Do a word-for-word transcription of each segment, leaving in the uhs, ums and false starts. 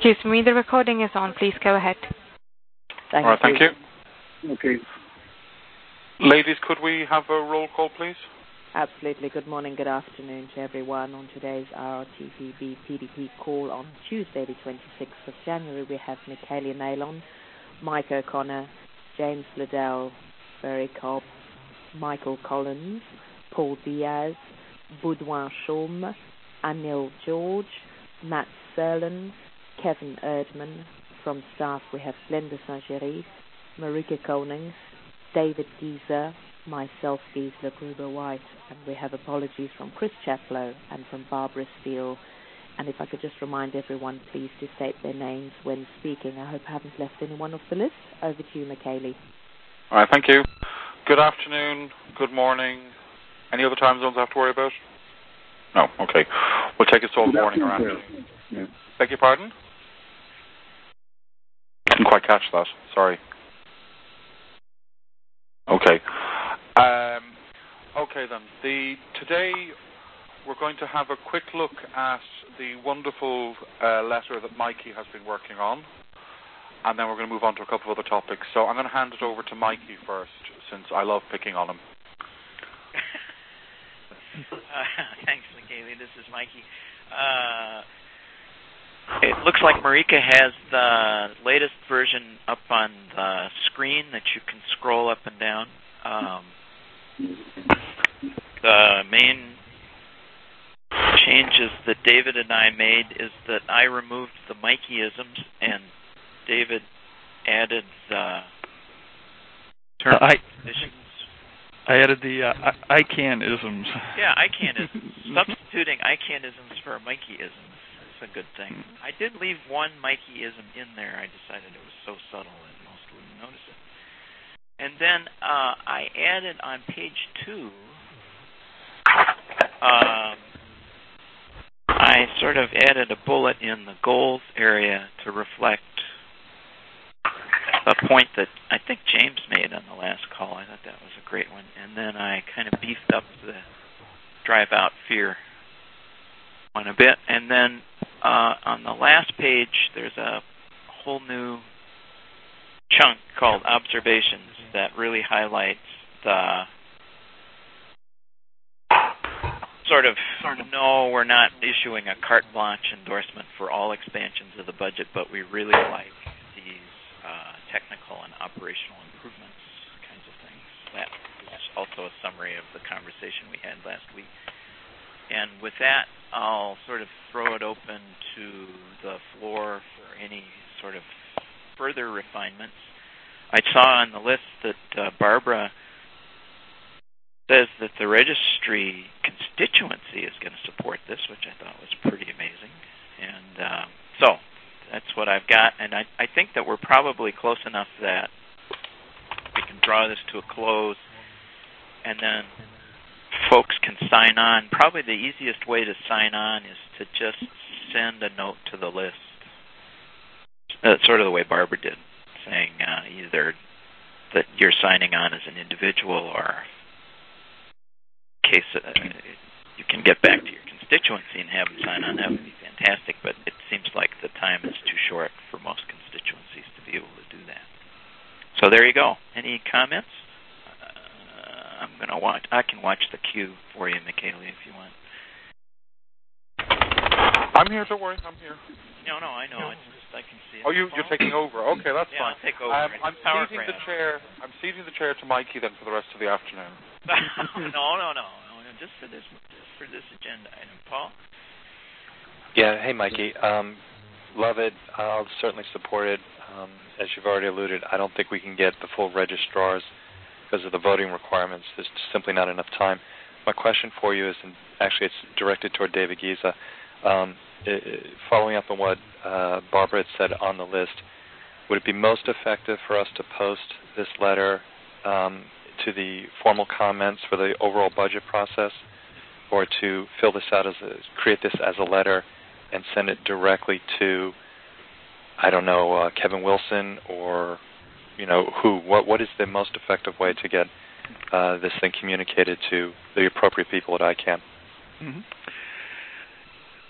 Excuse me, the recording is on. Please go ahead. Thank All right, you. thank you. Okay. Ladies, could we have a roll call, please? Absolutely. Good morning, good afternoon to everyone. On today's R T V B P D P call on Tuesday, the twenty-sixth of January, we have Michaela Nailon, Mike O'Connor, James Liddell, Barry Cobb, Michael Collins, Paul Diaz, Baudouin Chaume, Anil George, Matt Serlin, Kevin Erdman. From staff, we have Glenda Saint-Gervais, Marika Konings, David Geezer, myself, Gisela Gruber-White, and we have apologies from Chris Chaplow and from Barbara Steele. And if I could just remind everyone, please, to state their names when speaking. I hope I haven't left anyone off the list. Over to you, Michaela. All right, thank you. Good afternoon, good morning. Any other time zones I have to worry about? No, okay. We'll take us all morning or afternoon. Yeah. Beg your pardon? Didn't quite catch that. Sorry. Okay. Um, okay then. The today we're going to have a quick look at the wonderful uh, letter that Mikey has been working on, and then we're going to move on to a couple of other topics. So I'm going to hand it over to Mikey first, since I love picking on him. uh, thanks, Michaela. This is Mikey. Uh, It looks like Marika has the latest version up on the screen that you can scroll up and down. Um, the main changes that David and I made is that I removed the Mikeyisms and David added the term I, conditions. I added the uh, I- ICANN-isms. Yeah, ICANN-isms. Substituting ICANN-isms for Mikeyisms. A good thing. I did leave one Mikeyism in there. I decided it was so subtle that most wouldn't notice it. And then uh, I added on page two, um, I sort of added a bullet in the goals area to reflect a point that I think James made on the last call. I thought that was a great one. And then I kind of beefed up the drive out fear one a bit. And then Uh, on the last page, there's a whole new chunk called Observations that really highlights the sort of, no, we're not issuing a carte blanche endorsement for all expansions of the budget, but we really like these uh, technical and operational improvements kinds of things. That is also a summary of the conversation we had last week. And with that, I'll sort of throw it open to the floor for any sort of further refinements. I saw on the list that uh, Barbara says that the registry constituency is going to support this, which I thought was pretty amazing. And uh, so that's what I've got. And I, I think that we're probably close enough that we can draw this to a close, and then folks can sign on. Probably the easiest way to sign on is to just send a note to the list. That's sort of the way Barbara did, saying uh, either that you're signing on as an individual, or in case uh, you can get back to your constituency and have them sign on. That would be fantastic, but it seems like the time is too short for most constituencies to be able to do that. So there you go. Any comments? I'm gonna watch. I can watch the queue for you, Michaela, if you want. I'm here. Don't worry. I'm here. No, no, I know. It's just I can see it. Oh, you, you're taking over. Okay, that's yeah, fine. I'll take over. Um, I'm ceding grab. the chair. I'm ceding the chair to Mikey then for the rest of the afternoon. no, no, no, no. Just for this, just for this agenda item, Paul. Yeah. Hey, Mikey. Um, love it. I'll certainly support it. Um, as you've already alluded, I don't think we can get the full registrars because of the voting requirements. There's simply not enough time. My question for you is, and actually it's directed toward David Giza, um, it, following up on what uh, Barbara had said on the list, would it be most effective for us to post this letter um, to the formal comments for the overall budget process, or to fill this out as a, create this as a letter and send it directly to, I don't know, uh, Kevin Wilson, or you know, who, what, what is the most effective way to get uh, this thing communicated to the appropriate people at I CANN? Mm-hmm.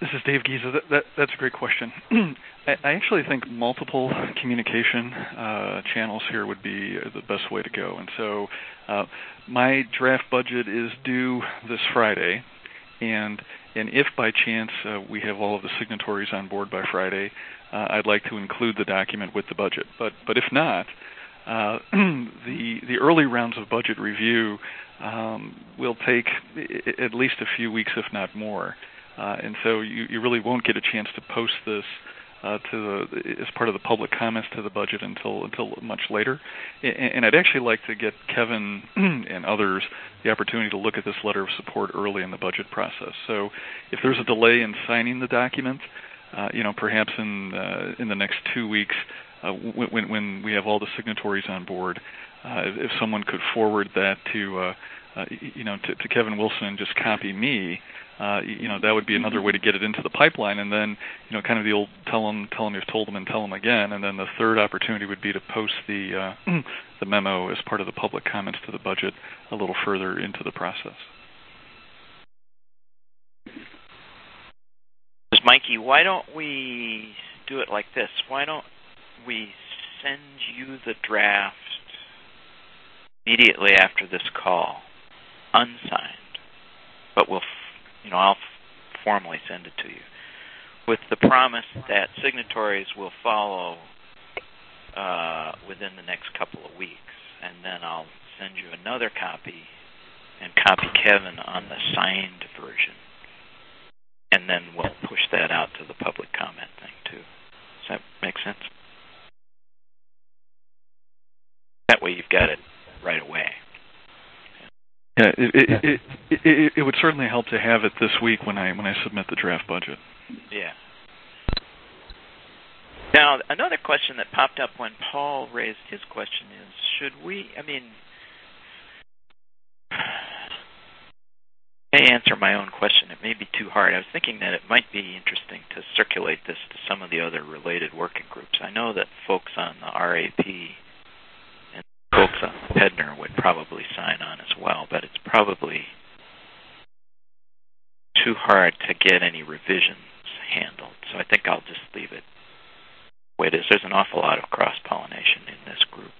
This is Dave Giza. That, that, that's a great question. I, I actually think multiple communication uh, channels here would be the best way to go. And so uh, my draft budget is due this Friday, and and if by chance uh, we have all of the signatories on board by Friday, uh, I'd like to include the document with the budget. But but if not, uh, the the early rounds of budget review um, will take at least a few weeks, if not more. Uh, and so you, you really won't get a chance to post this uh, to the, as part of the public comments to the budget until until much later. And, and I'd actually like to get Kevin and others the opportunity to look at this letter of support early in the budget process. So if there's a delay in signing the document, uh, you know, perhaps in uh, in the next two weeks, uh, when, when we have all the signatories on board, uh, if, if someone could forward that to uh, uh, you know to, to Kevin Wilson and just copy me. Uh, you know, that would be another way to get it into the pipeline, and then, you know, kind of the old tell them, tell them you've told them and tell them again, and then the third opportunity would be to post the uh, the memo as part of the public comments to the budget a little further into the process. Mikey, why don't we do it like this? Why don't we send you the draft immediately after this call, unsigned, but we'll You know, I'll f- formally send it to you with the promise that signatories will follow uh, within the next couple of weeks, and then I'll send you another copy and copy Kevin on the signed version, and then we'll push that out to the public comment thing too. Does that make sense? That way you've got it right away. Yeah, it it, it, it, it, it would certainly help to have it this week when I when I submit the draft budget. Yeah. Now, another question that popped up when Paul raised his question is, should we, I mean, I answer my own question. It may be too hard. I was thinking that it might be interesting to circulate this to some of the other related working groups. I know that folks on the R A P and folks on the P E D N R would probably sign on as well, but it's probably too hard to get any revisions handled. So I think I'll just leave it the way it is. There's an awful lot of cross-pollination in this group.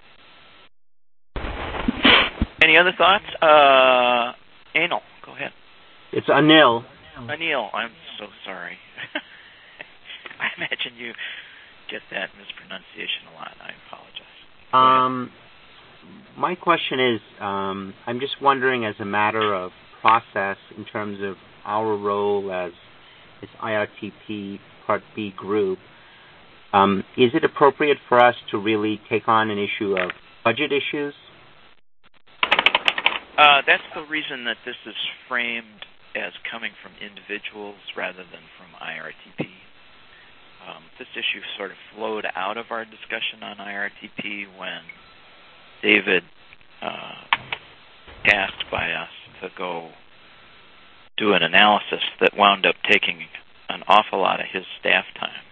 Any other thoughts? Uh, Anil, go ahead. It's Anil. Anil, I'm so sorry. I imagine you get that mispronunciation a lot. I apologize. Um, my question is, um, I'm just wondering, as a matter of process, in terms of our role as as I R T P Part B group, um, is it appropriate for us to really take on an issue of budget issues? Uh, that's the reason that this is framed as coming from individuals rather than from I R T P. Um, this issue sort of flowed out of our discussion on I R T P when David uh, asked by us to go do an analysis that wound up taking an awful lot of his staff time.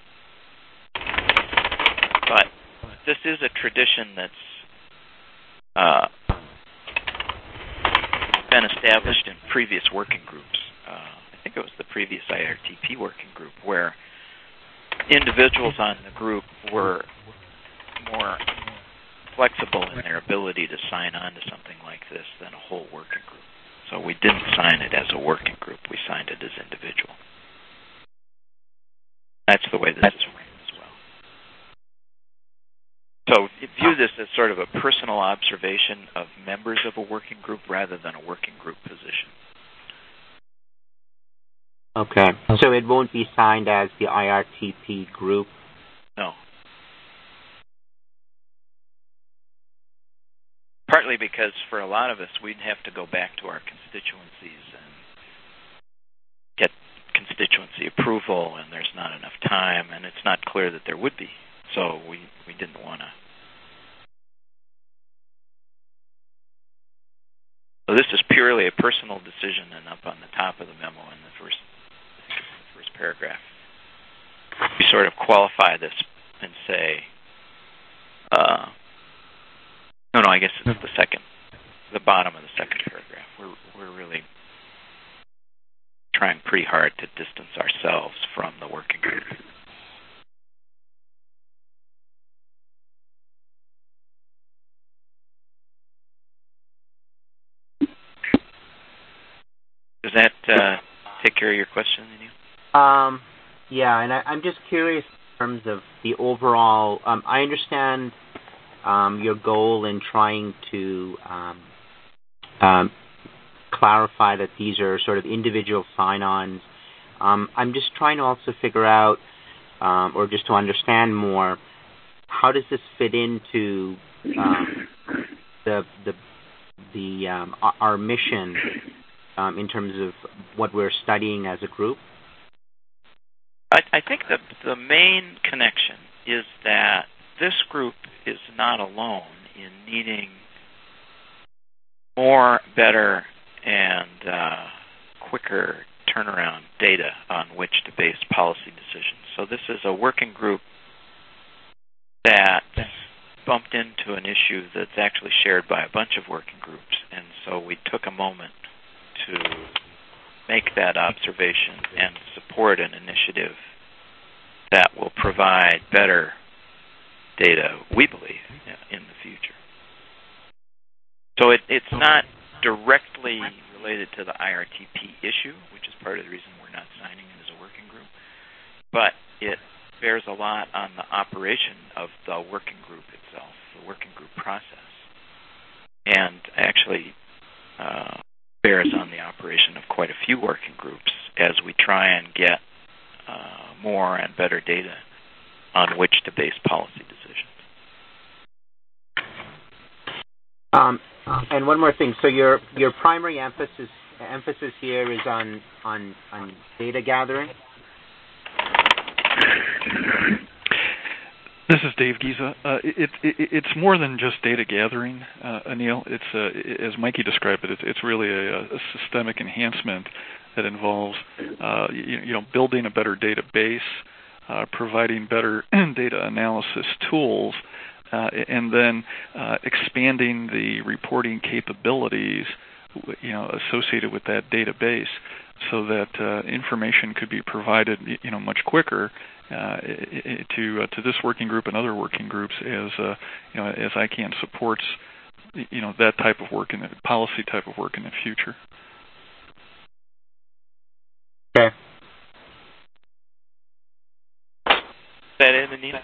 But this is a tradition that's uh, been established in previous working groups. Uh, I think it was the previous I R T P working group where individuals on the group were more flexible in their ability to sign on to something like this than a whole working group. So we didn't sign it as a working group. We signed it as individual. That's the way this is framed as well. So view this as sort of a personal observation of members of a working group rather than a working group position. Okay. So it won't be signed as the I R T P group? No. Partly because for a lot of us, we'd have to go back to our constituencies and get constituency approval, and there's not enough time, and it's not clear that there would be. So we, we didn't want to. So this is purely a personal decision, and up on the top of the memo in the first, I think it's in the first paragraph, we sort of qualify this and say, uh, no, no, I guess it's the second, the bottom of the second paragraph. We're we're really trying pretty hard to distance ourselves from the working group. Does that uh, take care of your question, Anil? Um, yeah, and I, I'm just curious in terms of the overall. Um, I understand um, your goal in trying to um, um, clarify that these are sort of individual sign-ons. Um, I'm just trying to also figure out, um, or just to understand more, how does this fit into um, the the the um, our mission um, in terms of what we're studying as a group? I, I think that the main connection is that this group is not alone in needing more, better, and uh, quicker turnaround data on which to base policy decisions. So this is a working group that bumped into an issue that's actually shared by a bunch of working groups, and so we took a moment to make that observation and support an initiative that will provide better data, we believe, in the future. So it, it's not directly related to the I R T P issue, which is part of the reason we're not signing it as a working group, but it bears a lot on the operation of the working group itself, the working group process, and actually uh, bears on the operation of quite a few working groups as we try and get uh, more and better data on which to base policy decisions. Um, and one more thing. So your your primary emphasis emphasis here is on on, on data gathering? This is Dave Giza. Uh, it, it, it's more than just data gathering, uh, Anil. It's uh, as Mikey described it. It's, it's really a, a systemic enhancement that involves, uh, you, you know, building a better database, uh, providing better data analysis tools, uh, and then uh, expanding the reporting capabilities, you know, associated with that database, so that uh, information could be provided, you know, much quicker. Uh, to uh, to this working group and other working groups as uh, you know as I C A N supports you know that type of work in the policy type of work in the future. Okay. Is that it, Anita?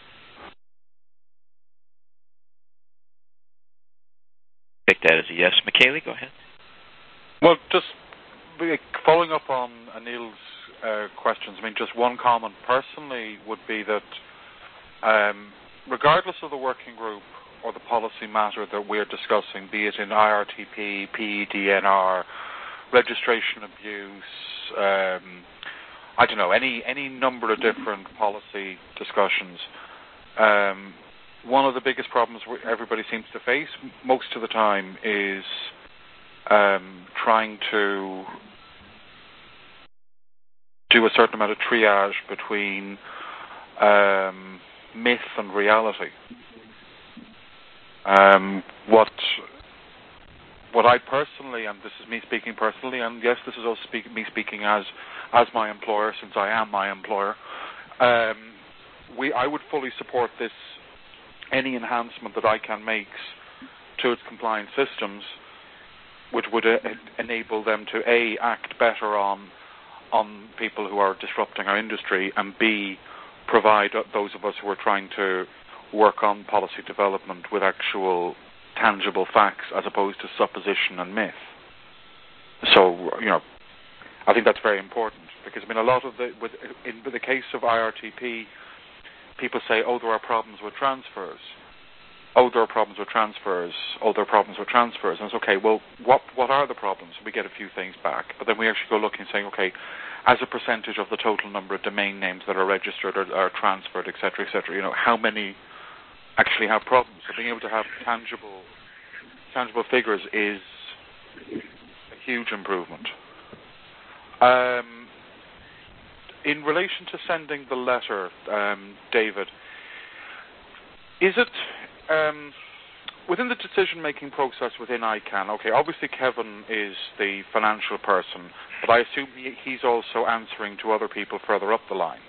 Take that as a yes. McKaylee, go ahead. Well, just following up on Anil's Uh, questions. I mean, just one comment personally would be that um, regardless of the working group or the policy matter that we're discussing, be it in I R T P, P E D N R, registration abuse, um, I don't know, any, any number of different policy discussions, um, one of the biggest problems everybody seems to face most of the time is um, trying to do a certain amount of triage between um, myth and reality. Um, what what I personally, and this is me speaking personally, and yes, this is also speak, me speaking as as my employer, since I am my employer. Um, we I would fully support this, any enhancement that I C A N makes to its compliance systems, which would uh, enable them to A, act better on on people who are disrupting our industry, and B, provide those of us who are trying to work on policy development with actual tangible facts as opposed to supposition and myth. So, you know, I think that's very important, because, I mean, a lot of the, with, in the case of I R T P, people say, oh, there are problems with transfers. Oh, there are problems with transfers. Oh, there are problems with transfers. And it's okay, well, what what are the problems? We get a few things back. But then we actually go looking and saying, okay, as a percentage of the total number of domain names that are registered or are transferred, et cetera, et cetera, you know, how many actually have problems? So being able to have tangible tangible figures is a huge improvement. Um, in relation to sending the letter, um, David, is it... Um, within the decision-making process within I CAN, okay, obviously Kevin is the financial person, but I assume he, he's also answering to other people further up the line.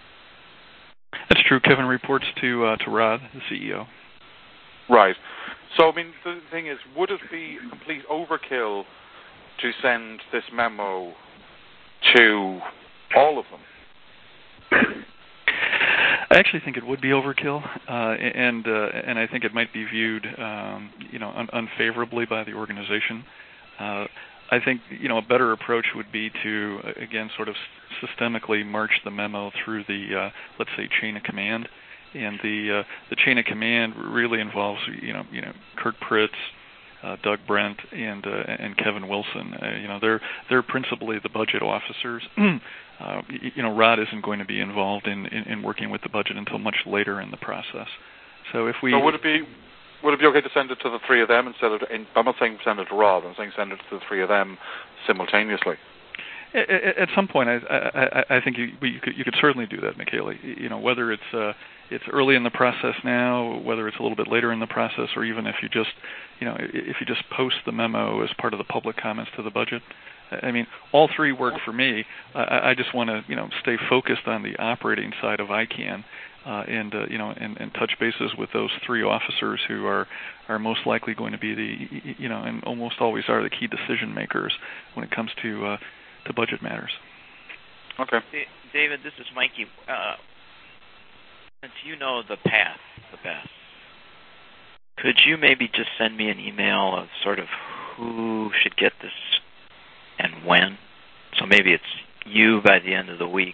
That's true. Kevin reports to uh, to Rod, the C E O. Right. So, I mean, the thing is, would it be complete overkill to send this memo to all of them? I actually think it would be overkill, uh, and uh, and I think it might be viewed, um, you know, un- unfavorably by the organization. Uh, I think, you know, a better approach would be to, again, sort of systemically march the memo through the, uh, let's say, chain of command, and the uh, the chain of command really involves, you know, you know, Kirk Pritz, uh, Doug Brent, and uh, and Kevin Wilson. Uh, you know, they're they're principally the budget officers. uh, you know, Rod isn't going to be involved in, in, in working with the budget until much later in the process. So if we so would it be would it be okay to send it to the three of them instead of? In, I'm not saying send it to Rod. I'm saying send it to the three of them simultaneously. At, at some point, I, I, I think you, you could you could certainly do that, Michele. You know, whether it's uh, it's early in the process now, whether it's a little bit later in the process, or even if you just, you know, if you just post the memo as part of the public comments to the budget. I mean, all three work for me. I, I just want to, you know, stay focused on the operating side of I CAN, uh, and uh, you know, and, and touch bases with those three officers who are, are most likely going to be the, you know, and almost always are the key decision makers when it comes to uh, to budget matters. Okay. David, this is Mikey. Uh, since you know the path the best, could you maybe just send me an email of sort of who should get this and when? So maybe it's you by the end of the week,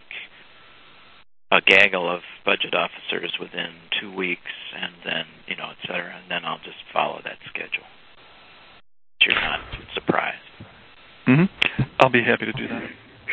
a gaggle of budget officers within two weeks, and then, you know, et cetera, and then I'll just follow that schedule. You're not surprised. Mm-hmm. I'll be happy to do that.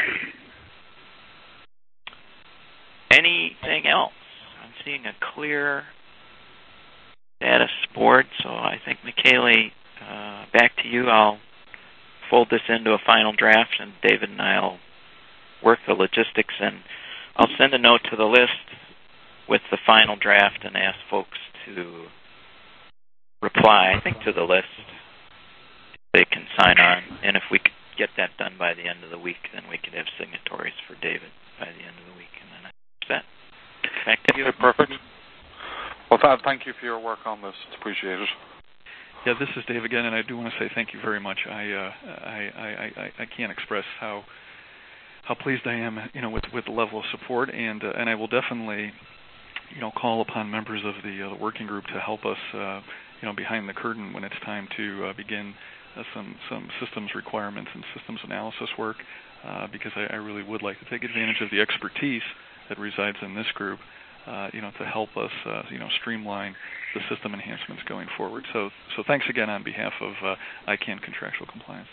Anything else? I'm seeing a clear status board, so I think, Michele, uh, back to you. I'll fold this into a final draft, and David and I will work the logistics, and I'll send a note to the list with the final draft and ask folks to reply, I think, to the list. They can sign on, and if we could get that done by the end of the week, then we could have signatories for David by the end of the week, and then that's that. Back to you. Okay, perfect. Well, th- thank you for your work on this. It's appreciated. Yeah, this is Dave again, and I do want to say thank you very much. I uh, I, I, I, I can't express how how pleased I am, you know, with, with the level of support, and uh, and I will definitely, you know, call upon members of the, uh, the working group to help us, uh, you know, behind the curtain when it's time to uh, begin uh, some some systems requirements and systems analysis work, uh, because I, I really would like to take advantage of the expertise that resides in this group, uh, you know, to help us, uh, you know, streamline the system enhancements going forward. So, so thanks again on behalf of uh, I CAN Contractual Compliance.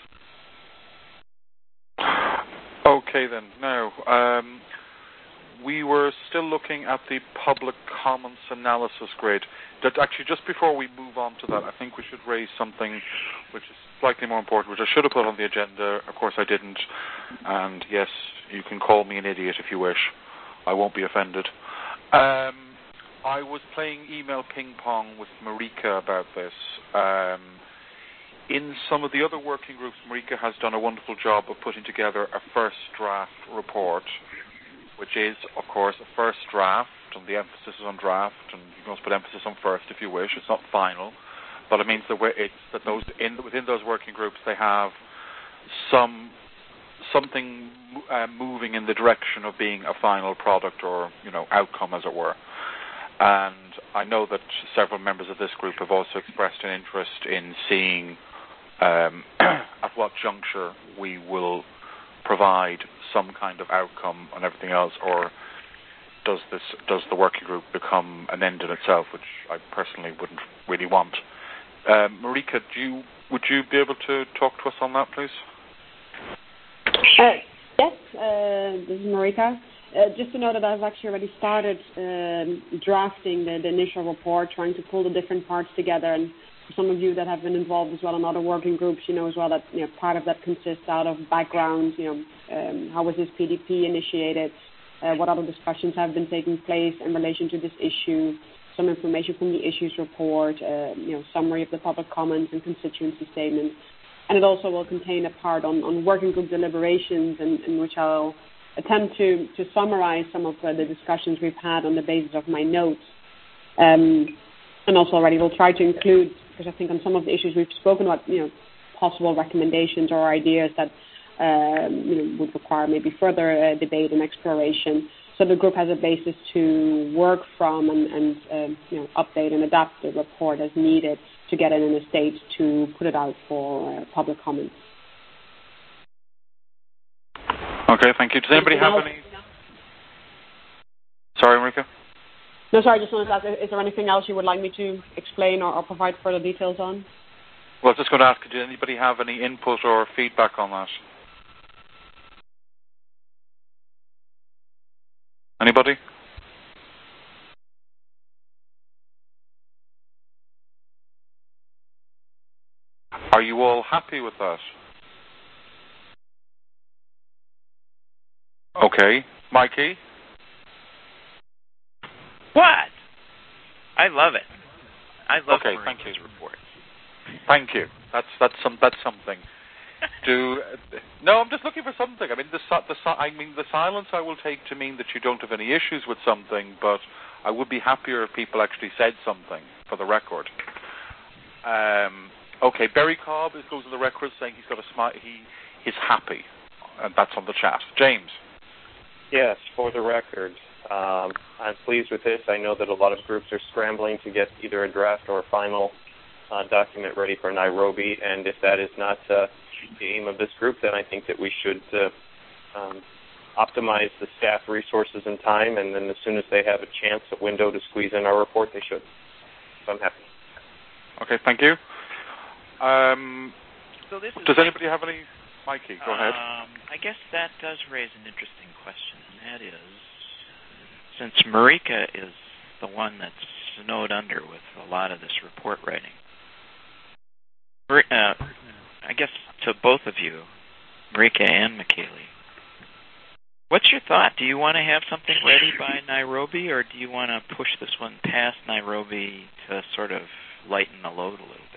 Okay, then. Now, um, we were still looking at the public comments analysis grid. That actually, just before we move on to that, I think we should raise something which is slightly more important, which I should have put on the agenda. Of course, I didn't. And yes, you can call me an idiot if you wish. I won't be offended. Um, I was playing email ping pong with Marika about this. Um, in some of the other working groups, Marika has done a wonderful job of putting together a first draft report, which is, of course, a first draft, and the emphasis is on draft, and you can also put emphasis on first if you wish. It's not final, but it means that it's that those in, within those working groups they have some something uh, moving in the direction of being a final product or, you know, outcome, as it were. And I know that several members of this group have also expressed an interest in seeing um, at what juncture we will provide some kind of outcome on everything else, or does this does the working group become an end in itself, which I personally wouldn't really want. Um, Marika, do you, would you be able to talk to us on that, please? Uh, yes, uh, this is Marika. Uh, just to know that I've actually already started um, drafting the, the initial report, trying to pull the different parts together. And for some of you that have been involved as well in other working groups, you know as well that, you know, part of that consists out of background. You know, um, how was this P D P initiated? Uh, what other discussions have been taking place in relation to this issue? So some information from the issues report, uh, you know, summary of the public comments and constituency statements. And it also will contain a part on, on working group deliberations in, in which I'll attempt to, to summarize some of uh, the discussions we've had on the basis of my notes. Um, and also already we'll try to include, because I think on some of the issues we've spoken about, you know, possible recommendations or ideas that um, you know, would require maybe further uh, debate and exploration. So the group has a basis to work from and, and uh, you know, update and adapt the report as needed to get it in a state to put it out for uh, public comment. Okay, thank you. Does anybody have any? Sorry, Marika? No, sorry, I just wanted to ask, is there anything else you would like me to explain or, or provide further details on? Well, I was just going to ask, did anybody have any input or feedback on that? Anybody? Are you all happy with that? Okay. Mikey? What? I love it. I love okay, Marika's thank you. report. Thank you. That's that's some that's something. Do uh, no, I'm just looking for something. I mean, the the I mean the silence I will take to mean that you don't have any issues with something, but I would be happier if people actually said something for the record. Um, okay, Barry Cobb goes on the record saying he's got a smile. He is happy, and that's on the chat. James. Yes, for the record, um, I'm pleased with this. I know that a lot of groups are scrambling to get either a draft or a final uh, document ready for Nairobi, and if that is not uh, the aim of this group, then I think that we should uh, um, optimize the staff resources and time, and then as soon as they have a chance, a window to squeeze in our report, they should. So I'm happy. Okay, thank you. Um, so this is does anybody have any? Mikey, go um, ahead. I guess that does raise an interesting question, and that is, since Marika is the one that's snowed under with a lot of this report writing, uh, I guess to both of you, Marika and Michaeli, what's your thought? Do you want to have something ready by Nairobi, or do you want to push this one past Nairobi to sort of lighten the load a little bit?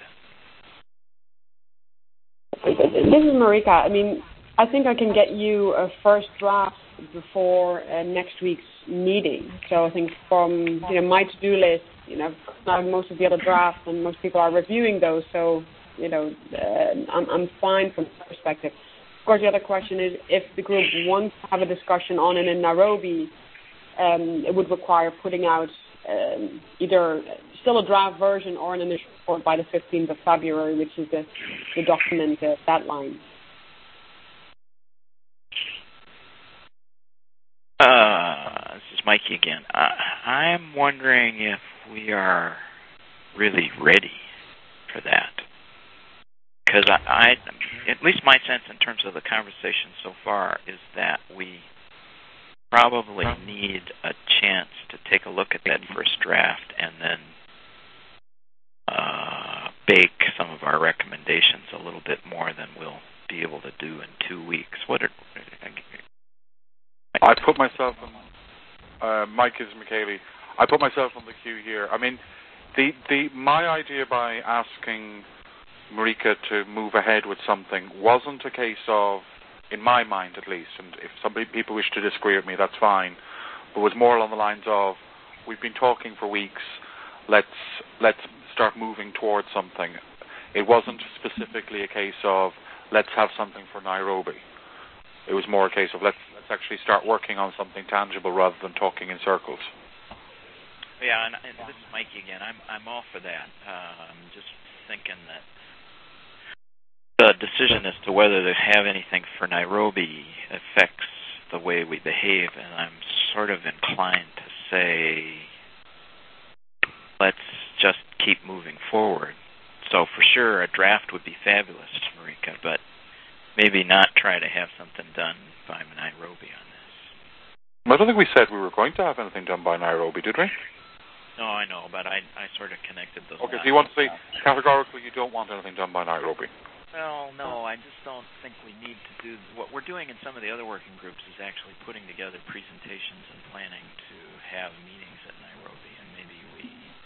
This is Marika. I mean, I think I can get you a first draft before uh, next week's meeting. So I think from you know my to-do list, you know, now most of the other drafts and most people are reviewing those. So you know, uh, I'm I'm fine from that perspective. Of course, the other question is if the group wants to have a discussion on it in Nairobi, um, it would require putting out um, either still a draft version or an initial report by the fifteenth of February, which is the, the document uh, deadline. Uh, this is Mikey again. Uh, I'm wondering if we are really ready for that. Because I, I, at least my sense in terms of the conversation so far is that we probably need a chance to take a look at that first draft and then uh, bake some of our recommendations a little bit more than we'll be able to do in two weeks. What are, I put myself on, uh, Mike is Michaeli. I put myself on the queue here. I mean, the, the my idea by asking Marika to move ahead with something wasn't a case of, in my mind at least, and if some people wish to disagree with me, that's fine, but was more along the lines of, we've been talking for weeks, let's let's start moving towards something. It wasn't specifically a case of, let's have something for Nairobi. It was more a case of, let's let's actually start working on something tangible rather than talking in circles. Yeah, and, and this is Mikey again. I'm I'm all for that. Uh, I'm just thinking that the decision as to whether to have anything for Nairobi affects the way we behave, and I'm sort of inclined to say, let's just keep moving forward. So for sure, a draft would be fabulous, Marika, but maybe not try to have something done by Nairobi on this. I don't think we said we were going to have anything done by Nairobi, did we? No, I know, but I I sort of connected those. Okay, so you want to say categorically you don't want anything done by Nairobi? Well, no, I just don't think we need to do what we're doing in some of the other working groups is actually putting together presentations and planning to have meetings at Nairobi, and maybe we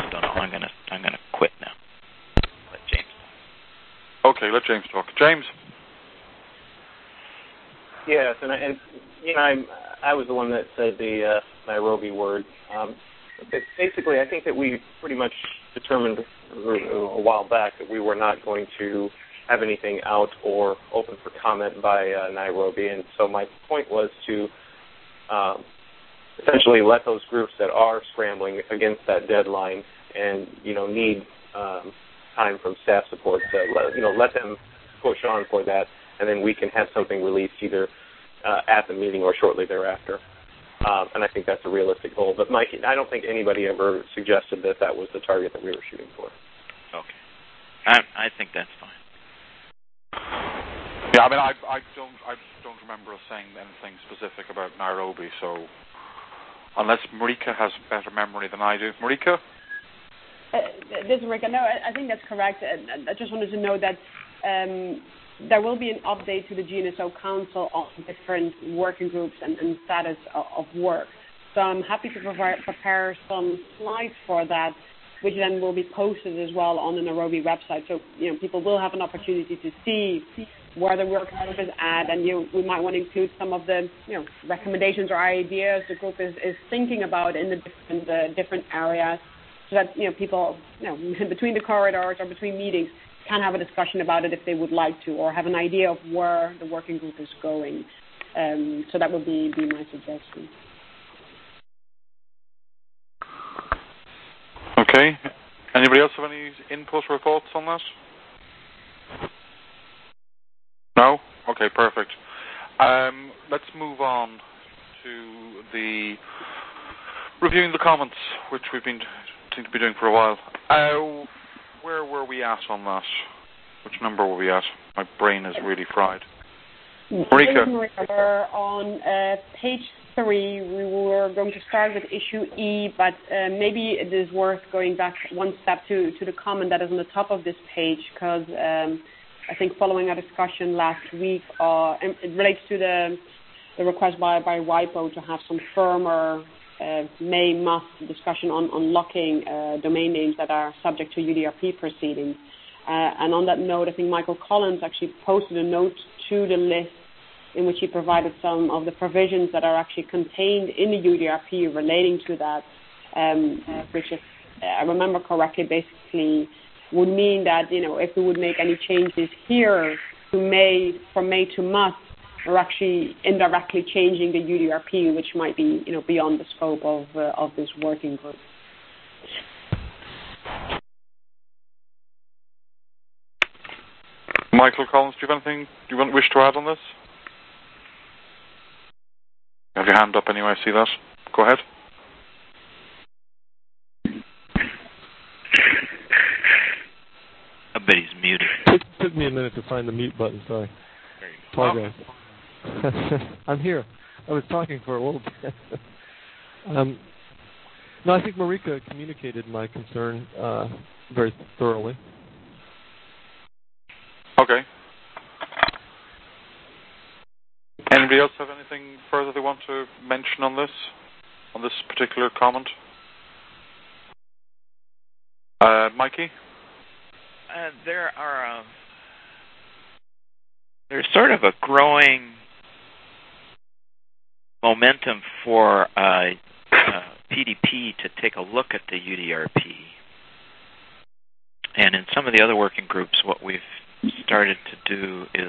just don't know. I'm gonna I'm gonna quit now. Let James talk. Okay, let James talk. James. Yes, and, I, and you know, I'm, I was the one that said the uh, Nairobi word. Um, but basically, I think that we pretty much determined a while back that we were not going to have anything out or open for comment by uh, Nairobi, and so my point was to um, essentially let those groups that are scrambling against that deadline and you know need um, time from staff support to let, you know let them push on for that, and then we can have something released either uh, at the meeting or shortly thereafter. Um, and I think that's a realistic goal. But Mike, I don't think anybody ever suggested that that was the target that we were shooting for. Okay, I, I think that's fine. Yeah, I mean, I, I don't, I don't remember us saying anything specific about Nairobi. So, unless Marika has better memory than I do, Marika. Uh, this is Marika. No, I, I think that's correct. I, I just wanted to know that um, there will be an update to the G N S O Council on different working groups and, and status of, of work. So I'm happy to provide, prepare some slides for that, which then will be posted as well on the Nairobi website. So, you know, people will have an opportunity to see where the work group is at, and you, we might want to include some of the, you know, recommendations or ideas the group is, is thinking about in the different uh, different areas, so that, you know, people, you know, between the corridors or between meetings can have a discussion about it if they would like to, or have an idea of where the working group is going. Um, so that would be, be my suggestion. Okay. Anybody else have any input or thoughts on that? No? Okay, perfect. Um, let's move on to the reviewing the comments, which we've been seem to be doing for a while. Uh, where were we at on that? Which number were we at? My brain is really fried. Marika. We're on uh, page three. We were going to start with issue E, but uh, maybe it is worth going back one step to, to the comment that is on the top of this page, because um, I think following our discussion last week, uh, it relates to the, the request by, by WIPO to have some firmer uh, may, must discussion on, on locking uh, domain names that are subject to U D R P proceedings. Uh, and on that note, I think Michael Collins actually posted a note to the list in which he provided some of the provisions that are actually contained in the U D R P relating to that, um, uh, which, if I remember correctly, basically would mean that, you know, if we would make any changes here to may, from may to must, we're actually indirectly changing the U D R P, which might be, you know, beyond the scope of uh, of this working group. Michael Collins, do you have anything do you want, wish to add on this? You have your hand up anyway, I see that. Go ahead. I bet he's muted. It took me a minute to find the mute button, sorry. Apologize. I'm here. I was talking for a little bit. um, no, I think Marika communicated my concern uh, very thoroughly. Okay. Anybody else have anything further they want to mention on this, on this particular comment? Uh, Mikey? Uh, there are, uh, there's sort of a growing momentum for uh, uh, P D P to take a look at the U D R P. And in some of the other working groups, what we've started to do is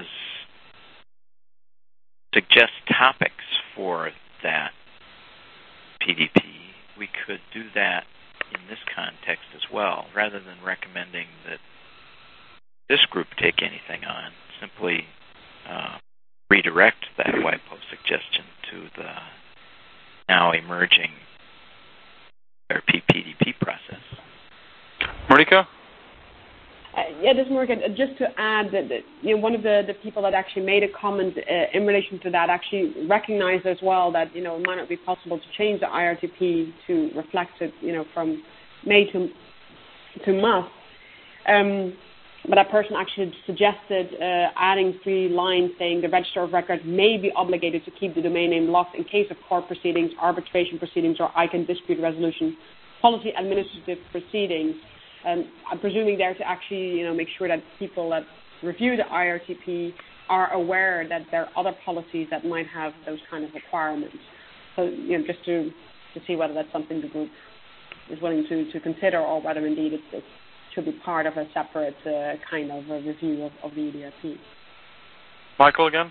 suggest topics for that P D P. We could do that in this context as well, rather than recommending that this group take anything on. Simply uh, redirect that WIPO suggestion to the now emerging P D P process. Marika? Uh, yeah, this is Marika. Just to add that, that you know, one of the, the people that actually made a comment uh, in relation to that actually recognized as well that, you know, it might not be possible to change the I R T P to reflect it, you know, from may to to must. Um, but that person actually suggested uh, adding three lines saying the Register of Records may be obligated to keep the domain name locked in case of court proceedings, arbitration proceedings, or I C A N dispute resolution policy administrative proceedings. Um, I'm presuming there to actually, you know, make sure that people that review the I R T P are aware that there are other policies that might have those kind of requirements. So, you know, just to, to see whether that's something the group is willing to, to consider, or whether indeed it, it should be part of a separate uh, kind of a review of, of the E D R P. Michael again?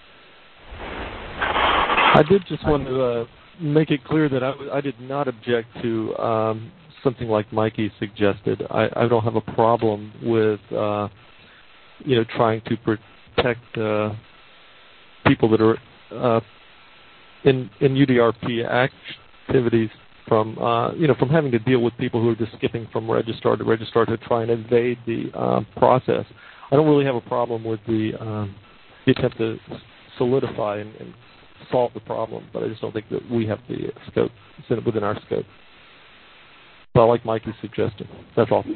I did just want to uh, make it clear that I, I did not object to um, something like Mikey suggested. I, I don't have a problem with, uh, you know, trying to protect uh, people that are uh, in in U D R P activities from, uh, you know, from having to deal with people who are just skipping from registrar to registrar to try and evade the uh, process. I don't really have a problem with the, um, the attempt to solidify and, and solve the problem, but I just don't think that we have the scope, it's within our scope. But I like Mikey's suggestion. That's all.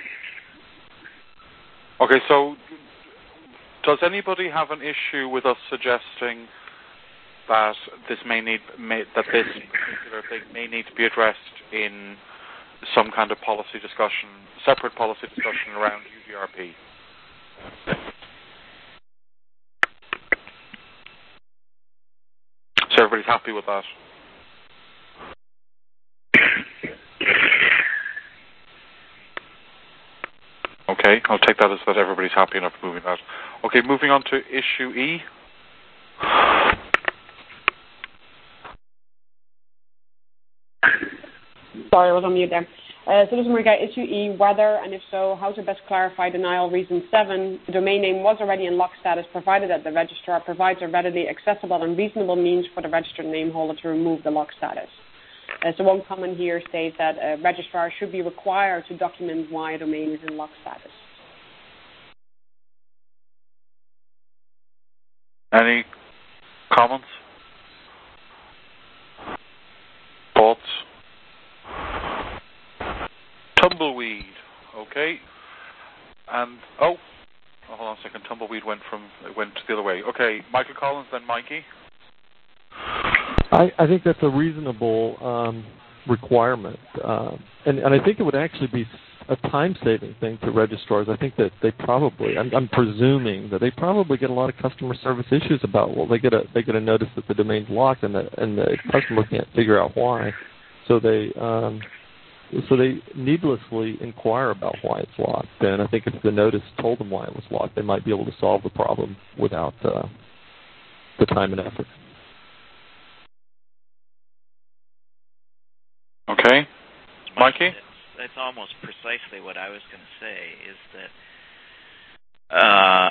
Okay, so does anybody have an issue with us suggesting that this may need may, that this particular thing may need to be addressed in some kind of policy discussion, separate policy discussion around U D R P? So everybody's happy with that? Okay, I'll take that as that everybody's happy enough moving that. Okay, moving on to issue E. Sorry, I was on mute there. Uh, so this is Marika, issue E, whether, and if so, how to best clarify denial reason seven. The domain name was already in lock status, provided that the registrar provides a readily accessible and reasonable means for the registered name holder to remove the lock status. Uh, so one comment here states that a registrar should be required to document why a domain is in lock status. Any comments? Thoughts? Tumbleweed, okay. And, oh, oh, hold on a second, Tumbleweed went from, it went the other way. Okay, Michael Collins, then Mikey. I, I think that's a reasonable um, requirement. Uh, and, and I think it would actually be a time-saving thing to registrars. I think that they probably, I'm, I'm presuming that they probably get a lot of customer service issues about, well, they get a they get a notice that the domain's locked and the, and the customer can't figure out why. So they um, so they needlessly inquire about why it's locked. And I think if the notice told them why it was locked, they might be able to solve the problem without uh, the time and effort. Okay. Mikey? That's almost precisely what I was going to say, is that uh,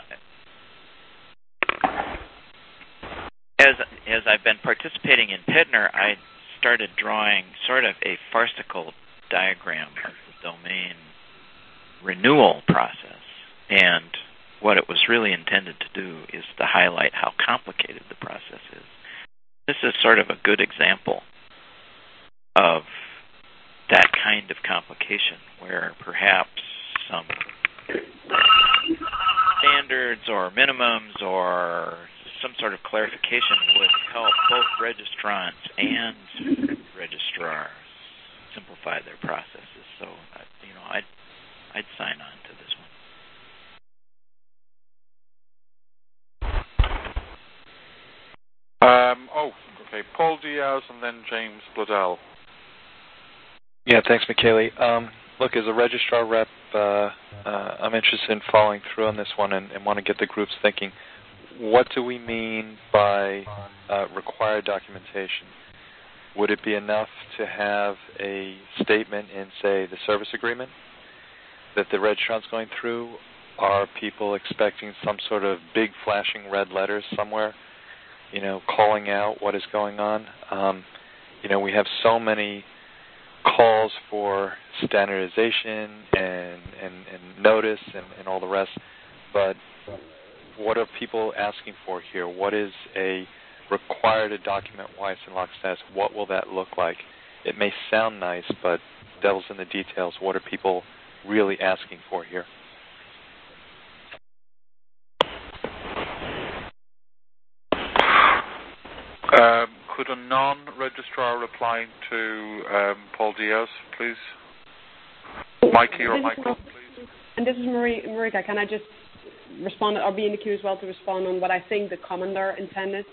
as as I've been participating in Pedner, I started drawing sort of a farcical diagram of the domain renewal process. And what it was really intended to do is to highlight how complicated the process is. This is sort of a good example of that kind of complication, where perhaps some standards or minimums or some sort of clarification would help both registrants and registrars simplify their processes. So, uh, you know, I'd, I'd sign on to this one. Um, oh, okay. Paul Diaz and then James Bladell. Yeah, thanks, Michele. Um, look, as a registrar rep, uh, uh, I'm interested in following through on this one and, and want to get the groups thinking. What do we mean by uh, required documentation? Would it be enough to have a statement in, say, the service agreement that the registrant's going through? Are people expecting some sort of big flashing red letters somewhere, you know, calling out what is going on? Um, you know, we have so many calls for standardization and, and, and notice and, and all the rest, but what are people asking for here? What is a required to document why it's in lock status? What will that look like? It may sound nice, but devil's in the details. What are people really asking for here? Um, could a non-registrar reply to um, Paul Diaz, please? Mikey or Michael, please. And this is Marie, Marika. Can I just respond or be in the queue as well to respond on what I think the commenter intended?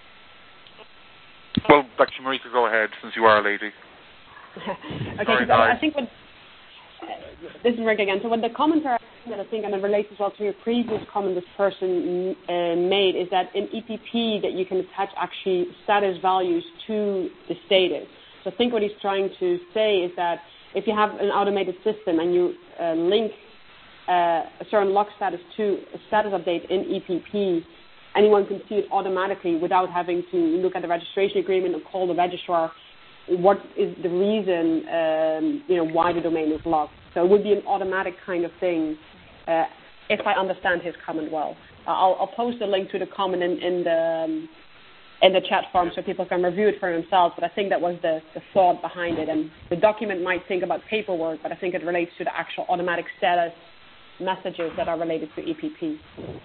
Well, actually, Marika, go ahead since you are a lady. Okay, Sorry, I think what this is Rick again. So what the commenter that I think, and it relates as well to your previous comment this person uh, made, is that in E P P that you can attach actually status values to the status. So I think what he's trying to say is that if you have an automated system and you uh, link uh, a certain log status to a status update in E P P, anyone can see it automatically without having to look at the registration agreement or call the registrar. What is the reason, um, you know, why the domain is locked? So it would be an automatic kind of thing, uh, if I understand his comment well. Uh, I'll, I'll post a link to the comment in, in the um, in the chat forum so people can review it for themselves. But I think that was the, the thought behind it. And the document might think about paperwork, but I think it relates to the actual automatic status messages that are related to E P P.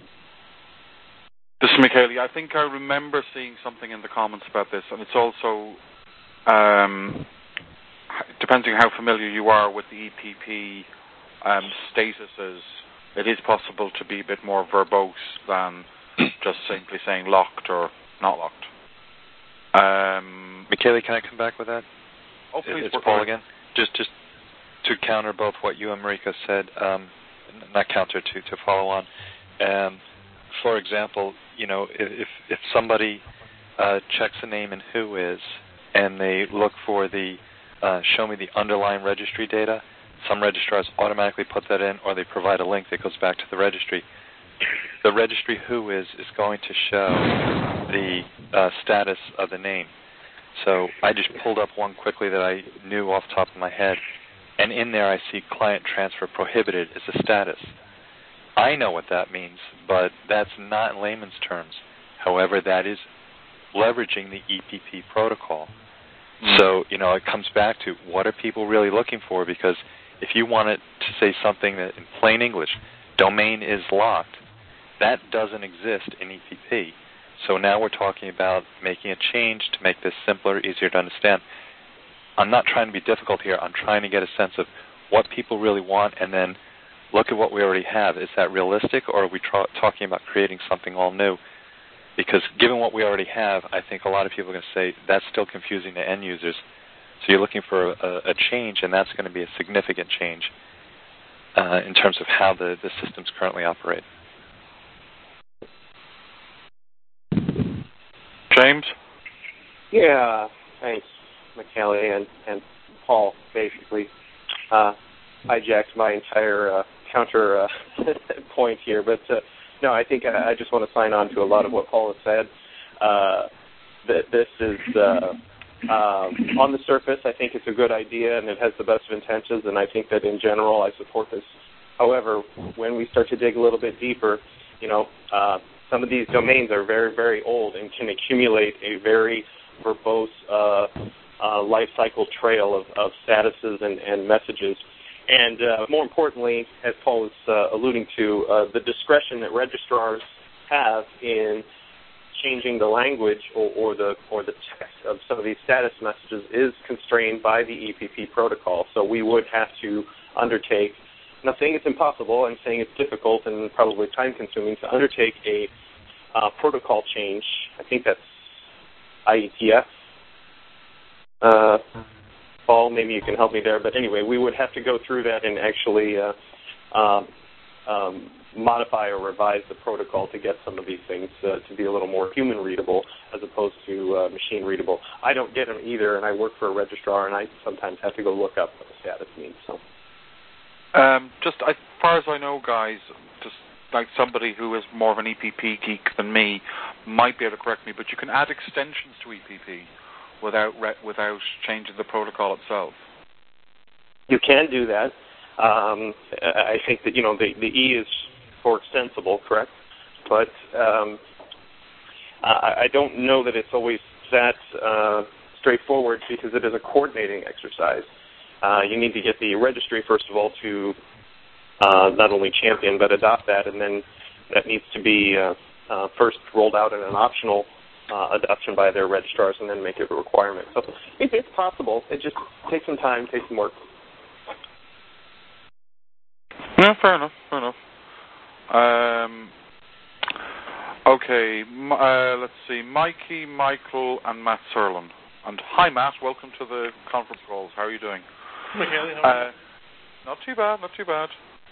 This is Michaeli. I think I remember seeing something in the comments about this, and it's also Um, depending how familiar you are with the E P P um, statuses, it is possible to be a bit more verbose than just simply saying locked or not locked. Um, Michaeli, can I come back with that? Oh, please. It's Paul again. Just, just to counter both what you and Marika said, um, not counter, to, to follow on. Um, for example, you know, if if somebody uh, checks a name in Whois, and they look for the uh, show me the underlying registry data, some registrars automatically put that in, or they provide a link that goes back to the registry. The registry Whois is going to show the uh, status of the name. So I just pulled up one quickly that I knew off the top of my head, and in there I see client transfer prohibited as a status. I know what that means, but that's not in layman's terms. However, that is leveraging the E P P protocol. So, you know, it comes back to what are people really looking for? Because if you want it to say something that in plain English, domain is locked, that doesn't exist in E P P. So now we're talking about making a change to make this simpler, easier to understand. I'm not trying to be difficult here. I'm trying to get a sense of what people really want and then look at what we already have. Is that realistic, or are we tra- talking about creating something all new? Because given what we already have, I think a lot of people are going to say that's still confusing to end users. So you're looking for a, a change, and that's going to be a significant change uh, in terms of how the, the systems currently operate. James? Yeah, thanks, Michaeli and, and Paul, basically. Uh, hijacked my entire uh, counter uh, point here, but uh, no, I think I, I just want to sign on to a lot of what Paul has said. Uh, that this is, uh, um, on the surface, I think it's a good idea and it has the best of intentions, and I think that in general I support this. However, when we start to dig a little bit deeper, you know, uh, some of these domains are very, very old and can accumulate a very verbose uh, uh, life cycle trail of, of statuses and, and messages. And uh, more importantly, as Paul was uh, alluding to, uh, the discretion that registrars have in changing the language or, or the or the text of some of these status messages is constrained by the E P P protocol. So we would have to undertake, I'm not saying it's impossible, I'm saying it's difficult and probably time-consuming to undertake a uh, protocol change. I think that's I E T F. Uh, Paul, maybe you can help me there. But anyway, we would have to go through that and actually uh, um, um, modify or revise the protocol to get some of these things uh, to be a little more human-readable as opposed to uh, machine-readable. I don't get them either, and I work for a registrar, and I sometimes have to go look up what the status means. So, um, just as far as I know, guys, just like somebody who is more of an E P P geek than me might be able to correct me, but you can add extensions to E P P without re- without changing the protocol itself. You can do that. Um, I think that, you know, the, the E is for extensible, correct? But um, I, I don't know that it's always that uh, straightforward because it is a coordinating exercise. Uh, you need to get the registry, first of all, to uh, not only champion but adopt that, and then that needs to be uh, uh, first rolled out in an optional uh, adoption by their registrars and then make it a requirement. So it, it's possible. It just takes some time, takes some work. Yeah, fair enough, fair enough. Um, okay, uh, let's see. Mikey, Michael, and Matt Serlin. And hi, Matt. Welcome to the conference calls. How are you doing? Michaeli, how are uh, you? Not too bad, not too bad.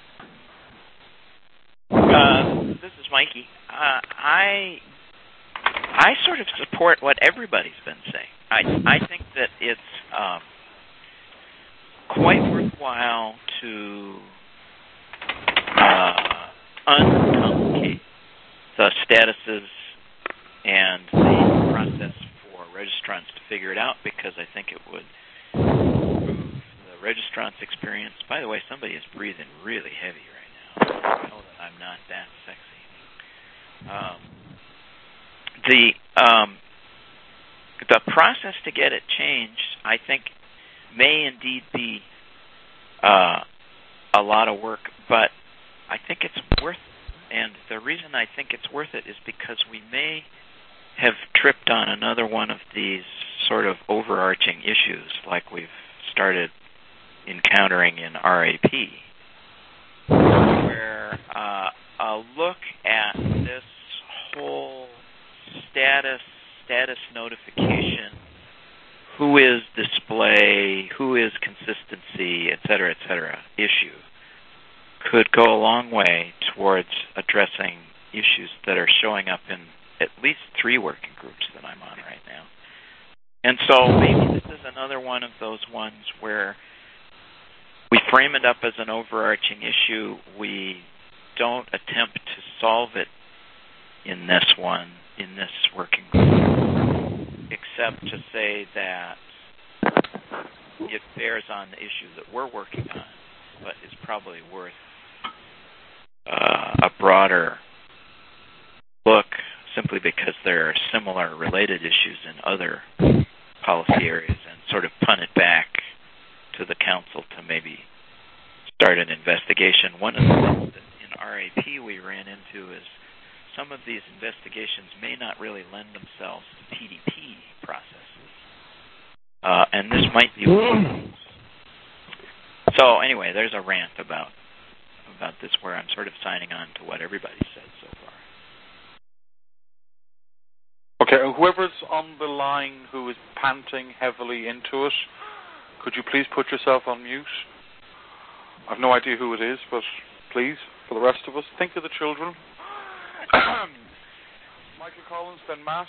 Uh, this is Mikey. Uh, I I sort of support what everybody's been saying. I I think that it's um, quite worthwhile to uh, uncomplicate the statuses and the process for registrants to figure it out, because I think it would improve the registrant's experience. By the way, somebody is breathing really heavy right now. I know that I'm not that sexy. Um, the um, the process to get it changed, I think, may indeed be uh, a lot of work, but I think it's worth it. And the reason I think it's worth it is because we may have tripped on another one of these sort of overarching issues like we've started encountering in R A P, where uh, a look at this whole status, status notification, who is display, who is consistency, et cetera, et cetera, issue could go a long way towards addressing issues that are showing up in at least three working groups that I'm on right now. And so maybe this is another one of those ones where we frame it up as an overarching issue. We don't attempt to solve it in this one, in this working group, except to say that it bears on the issue that we're working on, but is probably worth uh, a broader look, simply because there are similar related issues in other policy areas, and sort of punt it back to the council to maybe start an investigation. One of the things that in R A P we ran into is some of these investigations may not really lend themselves to P D P processes. Uh, and this might be one. So anyway, there's a rant about about this where I'm sort of signing on to what everybody said so far. Okay, whoever's on the line who is panting heavily into it, could you please put yourself on mute? I've no idea who it is, but please, for the rest of us, think of the children. Michael Collins, then Matt.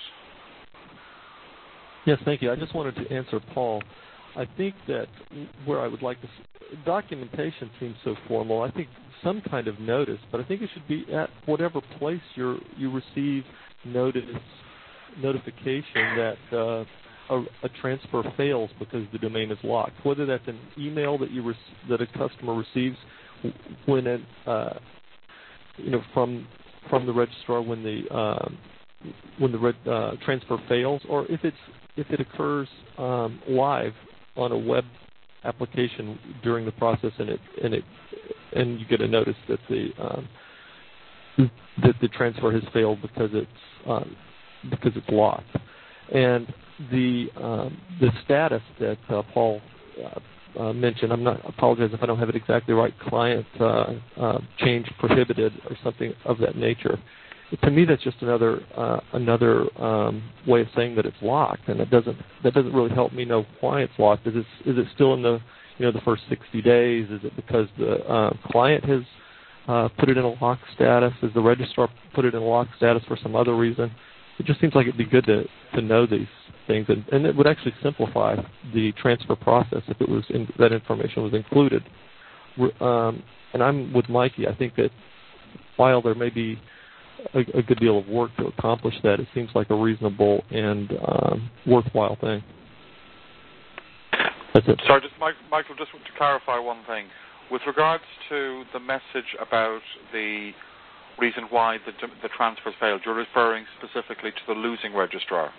Yes, thank you. I just wanted to answer Paul. I think that where I would like to, documentation seems so formal. I think some kind of notice, but I think it should be at whatever place you you receive notice notification that uh, a, a transfer fails because the domain is locked. Whether that's an email that you rec- that a customer receives when it, uh, you know from from the registrar when the uh, when the re- uh, transfer fails, or if it's if it occurs um, live on a web application during the process, and it and it and you get a notice that the um, that the transfer has failed because it's uh, because it's locked, and the um, the status that uh, Paul uh, uh, mentioned. I'm not apologize if I don't have it exactly right. Client uh, uh, change prohibited or something of that nature. To me, that's just another uh, another um, way of saying that it's locked, and it doesn't that doesn't really help me know why it's locked. Is it is it still in the you know the first sixty days? Is it because the uh, client has uh, put it in a locked status? Is the registrar put it in a locked status for some other reason? It just seems like it'd be good to, to know these things, and, and it would actually simplify the transfer process if it was in, that information was included. Um, and I'm with Mikey. I think that while there may be A, a good deal of work to accomplish that, it seems like a reasonable and um, worthwhile thing. That's it. Sorry, just Mike, Michael, just to clarify one thing. With regards to the message about the reason why the, the transfers failed, you're referring specifically to the losing registrar.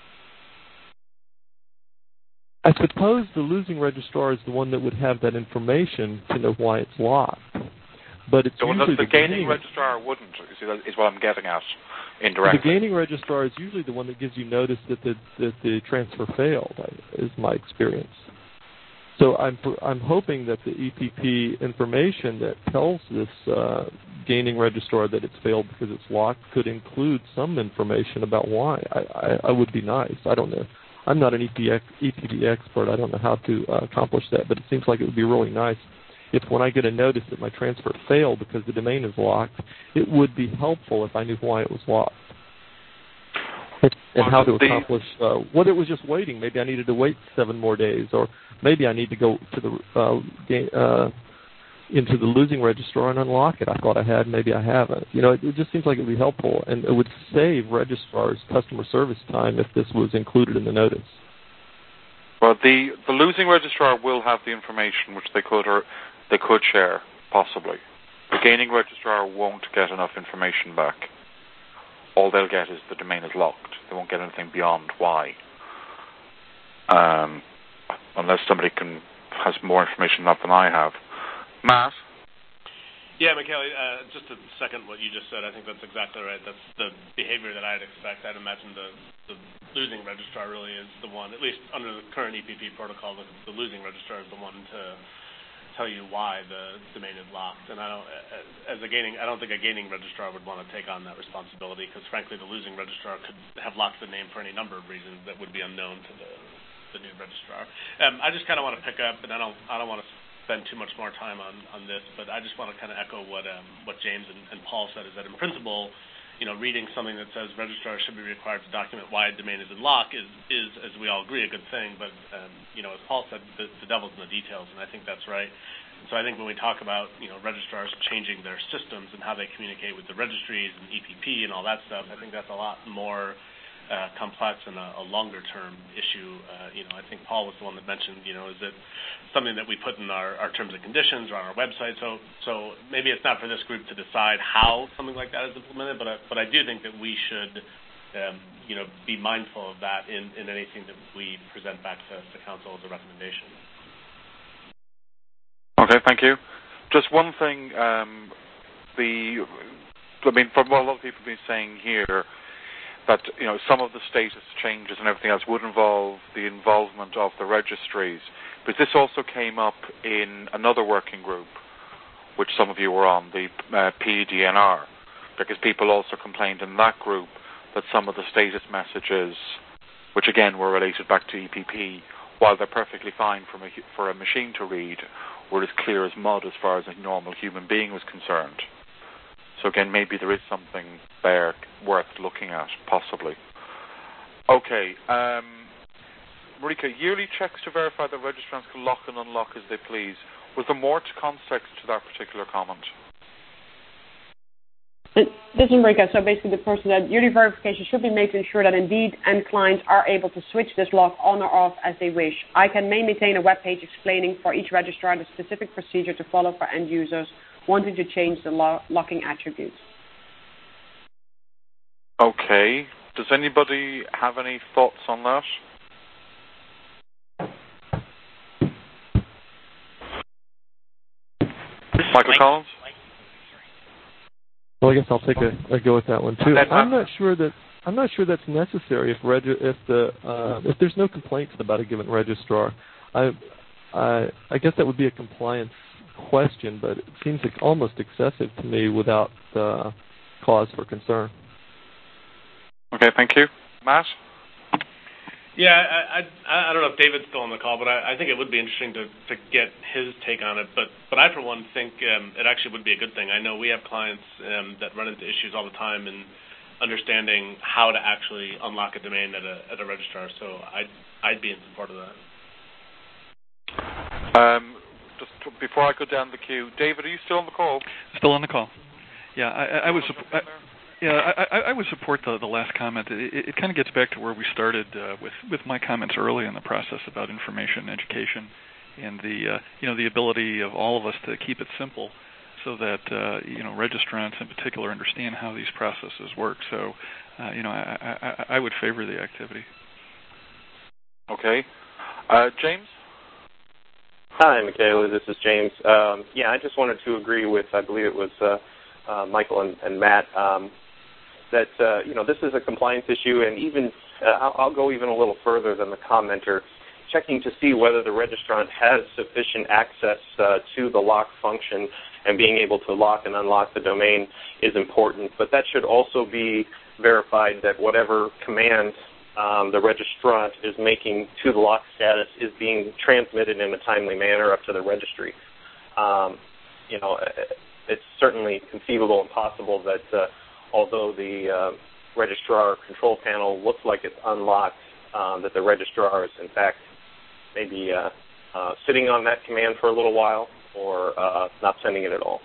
I suppose the losing registrar is the one that would have that information to know why it's locked. But it's so usually the, the the gaining, gaining registrar wouldn't, you see, that is what I'm getting at indirectly. The gaining registrar is usually the one that gives you notice that the, that the transfer failed, is my experience. So I'm I'm hoping that the E P P information that tells this uh, gaining registrar that it's failed because it's locked could include some information about why. I, I, I would be nice. I don't know. I'm not an E P P expert. I don't know how to uh, accomplish that, but it seems like it would be really nice if when I get a notice that my transfer failed because the domain is locked, it would be helpful if I knew why it was locked. And, and how to accomplish uh, whether it was just waiting. Maybe I needed to wait seven more days, or maybe I need to go to the uh, game, uh, into the losing registrar and unlock it. I thought I had, maybe I haven't. You know, it, it just seems like it would be helpful, and it would save registrars customer service time if this was included in the notice. Well, the the losing registrar will have the information which they could or they could share possibly. The gaining registrar won't get enough information back. All they'll get is the domain is locked. They won't get anything beyond why. Um, unless somebody can has more information than I have. Matt? Yeah, Michele, uh, just to second what you just said, I think that's exactly right. That's the behavior that I'd expect. I'd imagine the, the losing registrar really is the one, at least under the current E P P protocol, the, the losing registrar is the one to tell you why the domain is locked. And I don't, as a gaining, I don't think a gaining registrar would want to take on that responsibility because, frankly, the losing registrar could have locked the name for any number of reasons that would be unknown to the, the new registrar. Um, I just kind of want to pick up, and I don't, I don't want to spend too much more time on, on this, but I just want to kind of echo what um, what James and, and Paul said, is that in principle, you know, reading something that says registrars should be required to document why a domain is in lock is, is as we all agree, a good thing. But, um, you know, as Paul said, the, the devil's in the details, and I think that's right. So I think when we talk about, you know, registrars changing their systems and how they communicate with the registries and E P P and all that stuff, I think that's a lot more uh, complex and a, a longer-term issue. Uh, you know, I think Paul was the one that mentioned, you know, is it something that we put in our, our terms and conditions or on our website? So so maybe it's not for this group to decide how something like that is implemented, but I, but I do think that we should, um, you know, be mindful of that in, in anything that we present back to the council as a recommendation. Okay, thank you. Just one thing, um, the, I mean, from what a lot of people have been saying here, that, you know, some of the status changes and everything else would involve the involvement of the registries. But this also came up in another working group, which some of you were on, the uh, P D N R, because people also complained in that group that some of the status messages, which again were related back to E P P, while they're perfectly fine from a, for a machine to read, were as clear as mud as far as a normal human being was concerned. So again, maybe there is something there worth looking at, possibly. Okay, um, Marika, yearly checks to verify that registrants can lock and unlock as they please. Was there more to context to that particular comment? This is Marika. So basically the person that yearly verification should be made to ensure that indeed end clients are able to switch this lock on or off as they wish. I can maintain a web page explaining for each registrar the specific procedure to follow for end users wanting to change the lo- locking attributes. Okay. Does anybody have any thoughts on that? Michael Collins? Well, I guess I'll take a, a go at that one too. I'm not sure that I'm not sure that's necessary if regi- if the uh, if there's no complaints about a given registrar. I, I I guess that would be a compliance question, but it seems like almost excessive to me without uh, cause for concern. Okay, thank you. Matt? Yeah, I, I I don't know if David's still on the call, but I, I think it would be interesting to, to get his take on it. But but I, for one, think um, it actually would be a good thing. I know we have clients um, that run into issues all the time in understanding how to actually unlock a domain at a at a registrar. So I'd I'd be in support of that. Um, just to, before I go down the queue, David, are you still on the call? Still on the call. Yeah, I, I, I was. I, Yeah, I, I, I would support the, the last comment. It, it, it kind of gets back to where we started uh, with, with my comments early in the process about information education and the uh, you know the ability of all of us to keep it simple, so that uh, you know registrants in particular understand how these processes work. So uh, you know I, I, I would favor the activity. Okay, uh, James. Hi, Michaela. This is James. Um, yeah, I just wanted to agree with, I believe it was uh, uh, Michael and, and Matt, um, that, uh, you know, this is a compliance issue, and even, uh, I'll, I'll go even a little further than the commenter, checking to see whether the registrant has sufficient access uh, to the lock function and being able to lock and unlock the domain is important. But that should also be verified that whatever command um, the registrant is making to the lock status is being transmitted in a timely manner up to the registry. Um, you know, it's certainly conceivable and possible that uh, although the uh, registrar control panel looks like it's unlocked, um, that the registrar is in fact maybe uh, uh, sitting on that command for a little while or uh, not sending it at all.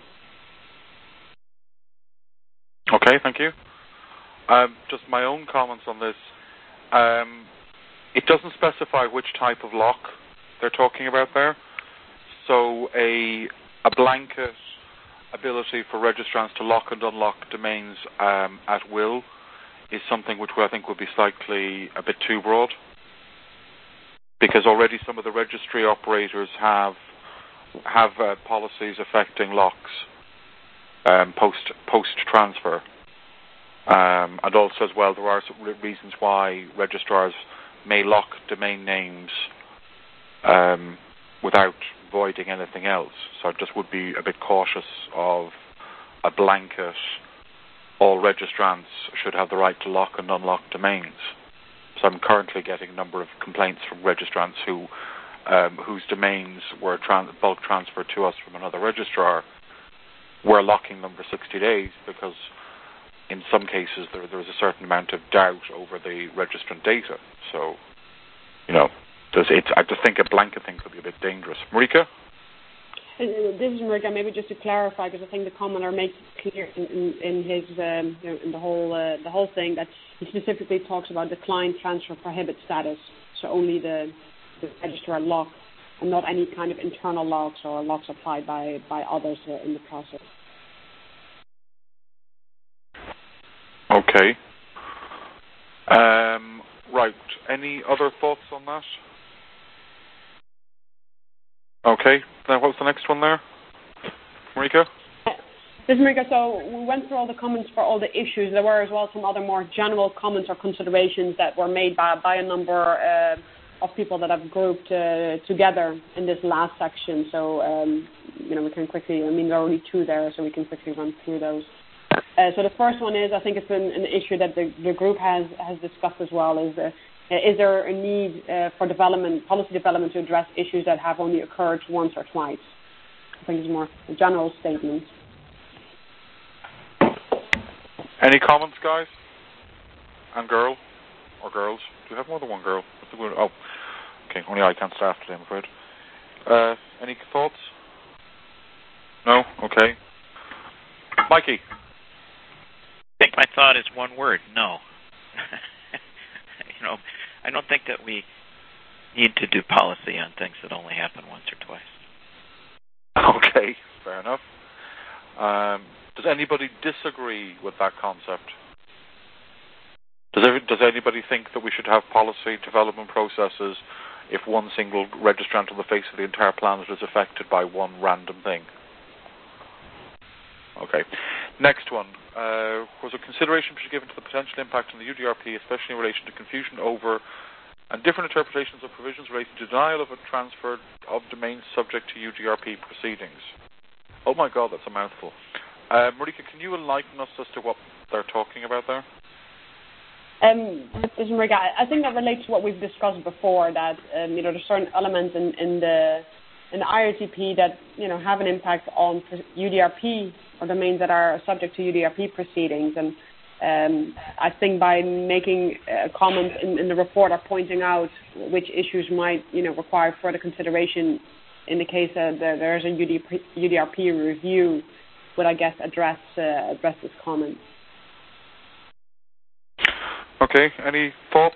Okay, thank you. Um, just my own comments on this. Um, it doesn't specify which type of lock they're talking about there. So a a blanket ability for registrants to lock and unlock domains um, at will is something which I think would be slightly a bit too broad, because already some of the registry operators have have uh, policies affecting locks um, post post transfer, um, and also as well there are some reasons why registrars may lock domain names um, without voiding anything else. So I just would be a bit cautious of a blanket. All registrants should have the right to lock and unlock domains. So I'm currently getting a number of complaints from registrants who, um, whose domains were tran- bulk transferred to us from another registrar. We're locking them for sixty days because in some cases there, there was a certain amount of doubt over the registrant data. So, you know, does it, I just think a blanket thing could be a bit dangerous. Marika? This is Marika. Maybe just to clarify, because I think the commenter makes it clear in, in, in his um, you know, in the whole uh, the whole thing that he specifically talks about the client transfer prohibit status, so only the, the registrar lock, and not any kind of internal locks or locks applied by by others uh, in the process. Okay. Um, right. Any other thoughts on that? Okay. Then what's the next one there? Marika? This is Marika. So we went through all the comments for all the issues. There were as well some other more general comments or considerations that were made by, by a number uh, of people that have grouped uh, together in this last section. So, um, you know, we can quickly, I mean, there are only two there, so we can quickly run through those. Uh, so the first one is, I think it's an, an issue that the, the group has, has discussed as well, is uh, is there a need uh, for development, policy development to address issues that have only occurred once or twice? I think it's more a general statement. Any comments, guys? And girl? Or girls? Do we have more than one girl? Oh, okay, only I can't staff today, I'm afraid. Uh, any thoughts? No? Okay. Mikey? I think my thought is one word, no. You know, I don't think that we need to do policy on things that only happen once or twice. Okay, fair enough. Um, does anybody disagree with that concept? Does, every, does anybody think that we should have policy development processes if one single registrant on the face of the entire planet is affected by one random thing? Okay. Next one. Uh, was a consideration to be given to the potential impact on the U D R P, especially in relation to confusion over and different interpretations of provisions relating to denial of a transfer of domains subject to U D R P proceedings? Oh my God, that's a mouthful. Uh, Marika, can you enlighten us as to what they're talking about there? Um, this is Marika. I think that relates to what we've discussed before, that um, you know, there's certain elements in, in the in the I R T P that you know have an impact on U D R P or domains that are subject to U D R P proceedings. And um, I think by making a comment in, in the report or pointing out which issues might you know require further consideration in the case that there, there is a U D R P review, would I guess address uh, address this comment. Okay. Any thoughts?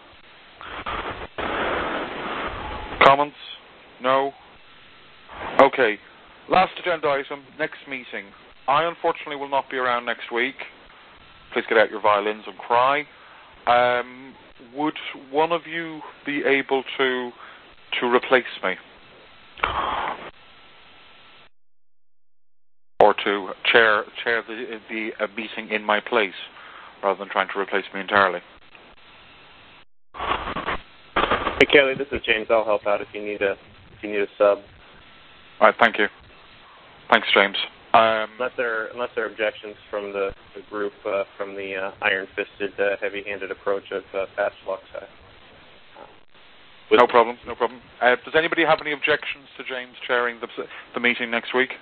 Comments? No? Okay. Last agenda item, next meeting. I unfortunately will not be around next week. Please get out your violins and cry. Um, would one of you be able to to replace me? Or to chair chair the, the uh, meeting in my place, rather than trying to replace me entirely. Hey, Kelly, this is James. I'll help out if you need a if you need a sub. All right, thank you. Thanks, James. Um, unless there unless there are objections from the, the group uh, from the uh, iron-fisted, uh, heavy-handed approach of uh, fast flux. Uh, no problem. No problem. Uh, does anybody have any objections to James chairing the the meeting next week?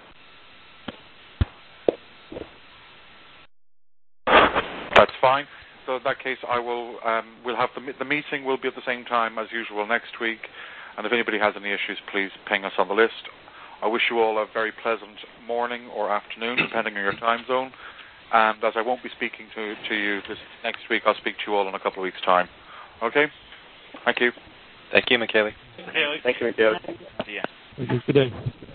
That's fine. So in that case, I will. Um, we'll have the the meeting will be at the same time as usual next week. And if anybody has any issues, please ping us on the list. I wish you all a very pleasant morning or afternoon, depending on your time zone. And as I won't be speaking to to you this next week, I'll speak to you all in a couple of weeks' time. Okay. Thank you. Thank you, Michele. Thank you, Michele. Yeah. Thank you. Good day.